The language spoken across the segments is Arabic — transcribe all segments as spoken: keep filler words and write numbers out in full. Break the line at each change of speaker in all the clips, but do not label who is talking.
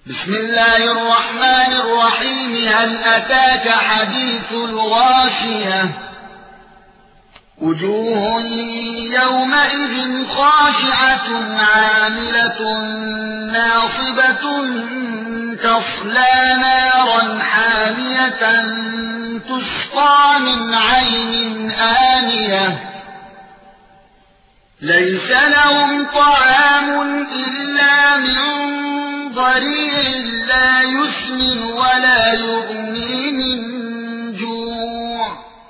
بسم الله الرحمن الرحيم. هل أتاك حديث الغاشية؟ وجوه يومئذ خاشعة عاملة ناصبة تصلى نارا حامية تسقى من عين آنية ليس لهم طعام إلا من ضريع لا يسمن ولا يغني من جوع.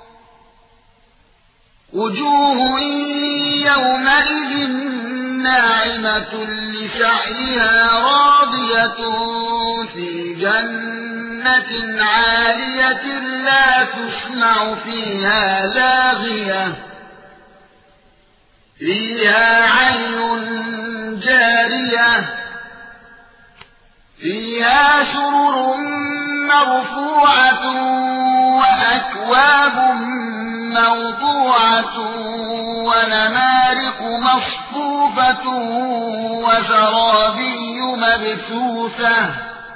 وجوه يومئذ ناعمة لسعيها راضية في جنة عالية لا تسمع فيها لاغية فيها عين جارية فيها سرر مرفوعة وأكواب موضوعة ونمارق مصفوفة وزرابي مبثوثة.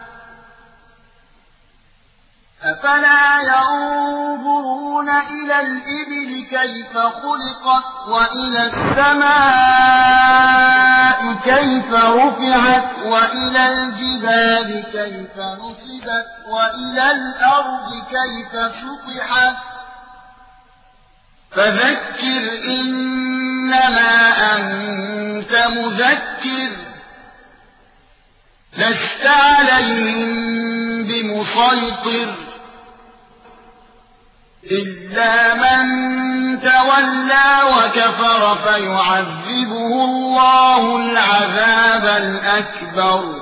أفلا ينظرون إلى الإبل كيف خلقت وإلى السماء كيف رفعت وإلى الجبال كيف نصبت وإلى الأرض كيف سطحت. فذكر إنما أنت مذكر لست عليهم بمسيطر إلا من تولى وكفر فيعذبه الله العذاب الأكبر.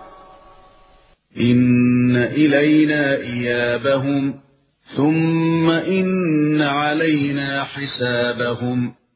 إن إلينا إيابهم ثم إن علينا حسابهم.